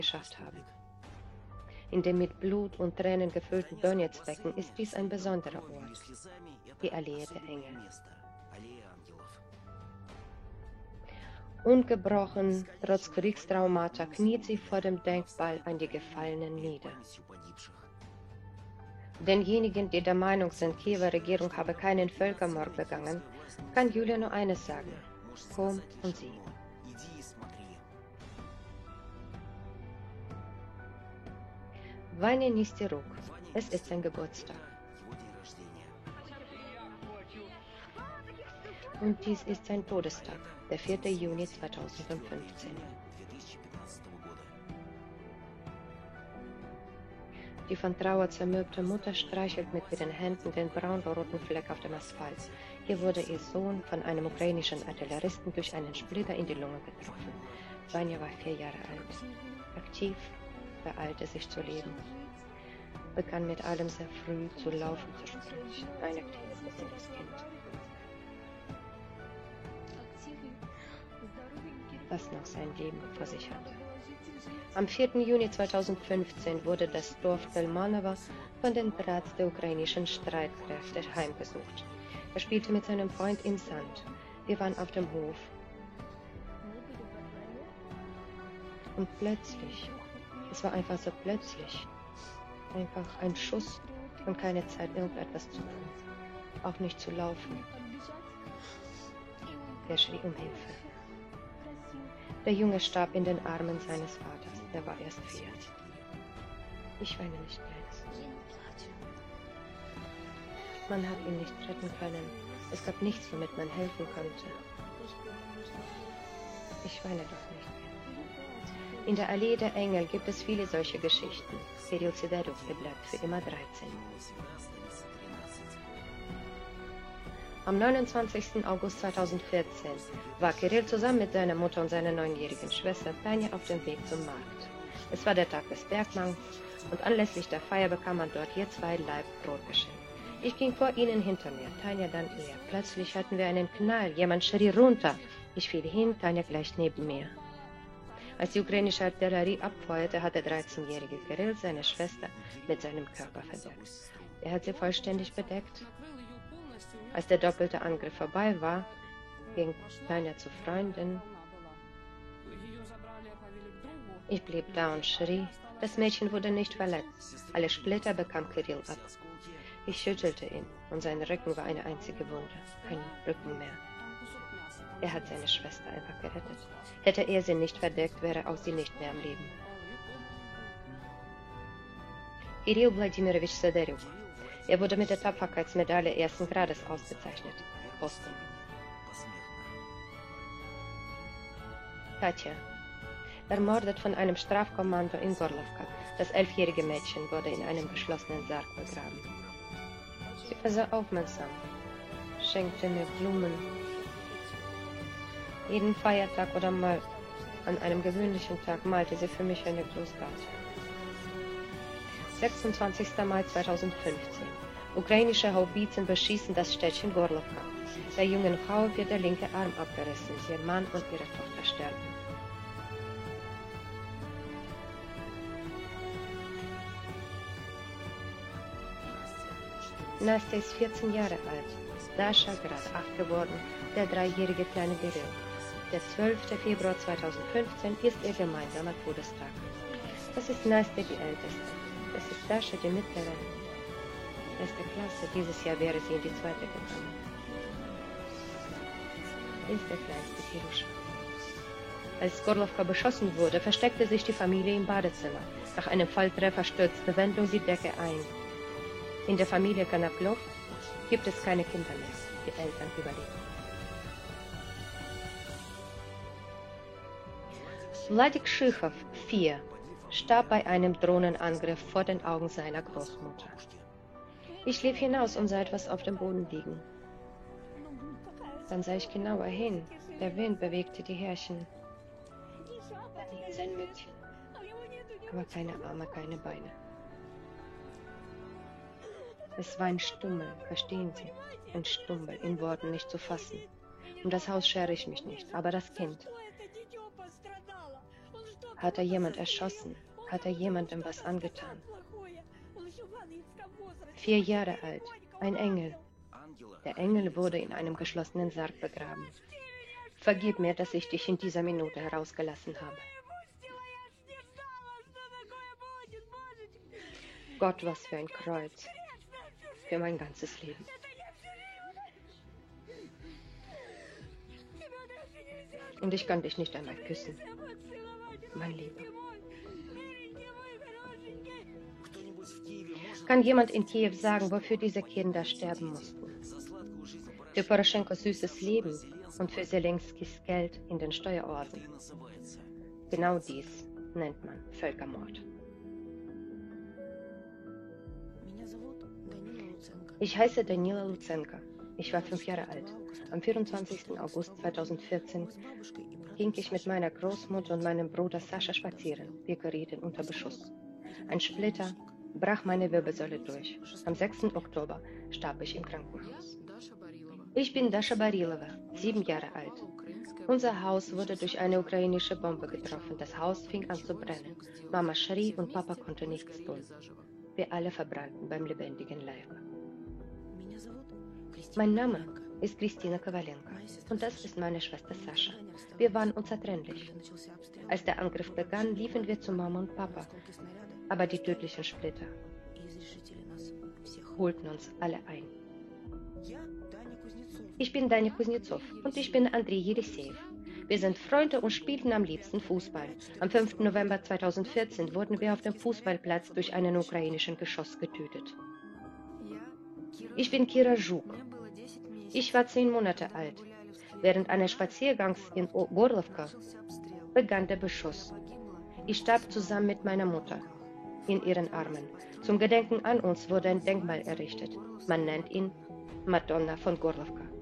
geschafft haben. In dem mit Blut und Tränen gefüllten Donetsk-Becken ist dies ein besonderer Ort, die Allee der Engel. Ungebrochen, trotz Kriegstraumata, kniet sie vor dem Denkmal an die Gefallenen nieder. Denjenigen, die der Meinung sind, Kiewer Regierung habe keinen Völkermord begangen, kann Julia nur eines sagen: Komm und sieh. Vanya Nistiruk, es ist sein Geburtstag. Und dies ist sein Todestag, der 4. Juni 2015. Die von Trauer zermürbte Mutter streichelt mit ihren Händen den braun-roten Fleck auf dem Asphalt. Hier wurde ihr Sohn von einem ukrainischen Artilleristen durch einen Splitter in die Lunge getroffen. Vanya war 4 Jahre alt. Aktiv, beeilte sich zu leben. Begann mit allem sehr früh zu laufen, zu sprechen. Ein aktives Kind. Was noch sein Leben vor sich hatte. Am 4. Juni 2015 wurde das Dorf Belmanovo von den Bratz der ukrainischen Streitkräfte heimgesucht. Er spielte mit seinem Freund im Sand. Wir waren auf dem Hof. Und plötzlich, es war einfach so plötzlich, einfach ein Schuss und keine Zeit, irgendetwas zu tun. Auch nicht zu laufen. Er schrie um Hilfe. Der Junge starb in den Armen seines Vaters. Er war erst 4. Ich weine nicht mehr. Man hat ihn nicht retten können. Es gab nichts, womit man helfen konnte. Ich weine doch nicht mehr. In der Allee der Engel gibt es viele solche Geschichten. Kirill Sideruk bleibt für immer 13. Am 29. August 2014 war Kirill zusammen mit seiner Mutter und seiner 9-jährigen Schwester Tanja auf dem Weg zum Markt. Es war der Tag des Bergmanns und anlässlich der Feier bekam man dort je 2 Laib Brot geschenkt. Ich ging vor ihnen hinter mir, Tanja dann eher. Plötzlich hatten wir einen Knall, jemand schrie runter. Ich fiel hin, Tanja gleich neben mir. Als die ukrainische Artillerie abfeuerte, hat der 13-jährige Kirill seine Schwester mit seinem Körper verdeckt. Er hat sie vollständig bedeckt. Als der doppelte Angriff vorbei war, ging Tanja zu Freunden. Ich blieb da und schrie. Das Mädchen wurde nicht verletzt. Alle Splitter bekam Kirill ab. Ich schüttelte ihn und sein Rücken war eine einzige Wunde, kein Rücken mehr. Er hat seine Schwester einfach gerettet. Hätte er sie nicht verdeckt, wäre auch sie nicht mehr am Leben. Kirill Wladimirovich Sideruk. Er wurde mit der Tapferkeitsmedaille 1. Grades ausgezeichnet. Boston. Katja. Ermordet von einem Strafkommando in Gorlovka. Das 11-jährige Mädchen wurde in einem geschlossenen Sarg begraben. Sie war sehr aufmerksam, schenkte mir Blumen. Jeden Feiertag oder mal an einem gewöhnlichen Tag malte sie für mich eine Grußkarte. 26. Mai 2015. Ukrainische Haubitzen beschießen das Städtchen Gorlovka. Der jungen Frau wird der linke Arm abgerissen. Ihr Mann und ihre Tochter sterben. Nastja ist 14 Jahre alt. Dasha gerade 8 geworden. Der 3-jährige kleine Kirill. Der 12. Februar 2015 ist ihr gemeinsamer Todestag. Das ist Nastja die Älteste. Das ist Dasha die Mittlere. 1. Klasse. Dieses Jahr wäre sie in die 2. gegangen. Ist der kleinste Kiruscha. Als Gorlovka beschossen wurde, versteckte sich die Familie im Badezimmer. Nach einem Volltreffer stürzte Wendung die Decke ein. In der Familie Konopljow gibt es keine Kinder mehr. Die Eltern überleben. Wladik Schichow, 4, starb bei einem Drohnenangriff vor den Augen seiner Großmutter. Ich lief hinaus und sah etwas auf dem Boden liegen. Dann sah ich genauer hin. Der Wind bewegte die Härchen. Sein Mützchen. Aber keine Arme, keine Beine. Es war ein Stummel, verstehen Sie? Ein Stummel, in Worten nicht zu fassen. Um das Haus schere ich mich nicht, aber das Kind. Hat er jemand erschossen? Hat er jemandem was angetan? 4 Jahre alt, ein Engel. Der Engel wurde in einem geschlossenen Sarg begraben. Vergib mir, dass ich dich in dieser Minute herausgelassen habe. Gott, was für ein Kreuz. Für mein ganzes Leben. Und ich kann dich nicht einmal küssen, mein Lieber. Kann jemand in Kiew sagen, wofür diese Kinder sterben mussten? Für Poroschenkos süßes Leben und für Zelenskis Geld in den Steueroasen. Genau dies nennt man Völkermord. Ich heiße Danila Luzenka. Ich war 5 Jahre alt. Am 24. August 2014 ging ich mit meiner Großmutter und meinem Bruder Sascha spazieren. Wir gerieten unter Beschuss. Ein Splitter brach meine Wirbelsäule durch. Am 6. Oktober starb ich im Krankenhaus. Ich bin Dasha Barilova, 7 Jahre alt. Unser Haus wurde durch eine ukrainische Bombe getroffen. Das Haus fing an zu brennen. Mama schrie und Papa konnte nichts tun. Wir alle verbrannten beim lebendigen Leibe. Mein Name ist Kristina Kowalenko und das ist meine Schwester Sascha. Wir waren unzertrennlich. Als der Angriff begann, liefen wir zu Mama und Papa, aber die tödlichen Splitter holten uns alle ein. Ich bin Dania Kuznetsov und ich bin Andrei Jeliseev. Wir sind Freunde und spielten am liebsten Fußball. Am 5. November 2014 wurden wir auf dem Fußballplatz durch einen ukrainischen Geschoss getötet. Ich bin Kira Zhuk. Ich war 10 Monate alt. Während eines Spaziergangs in Gorlovka begann der Beschuss. Ich starb zusammen mit meiner Mutter in ihren Armen. Zum Gedenken an uns wurde ein Denkmal errichtet. Man nennt ihn Madonna von Gorlovka.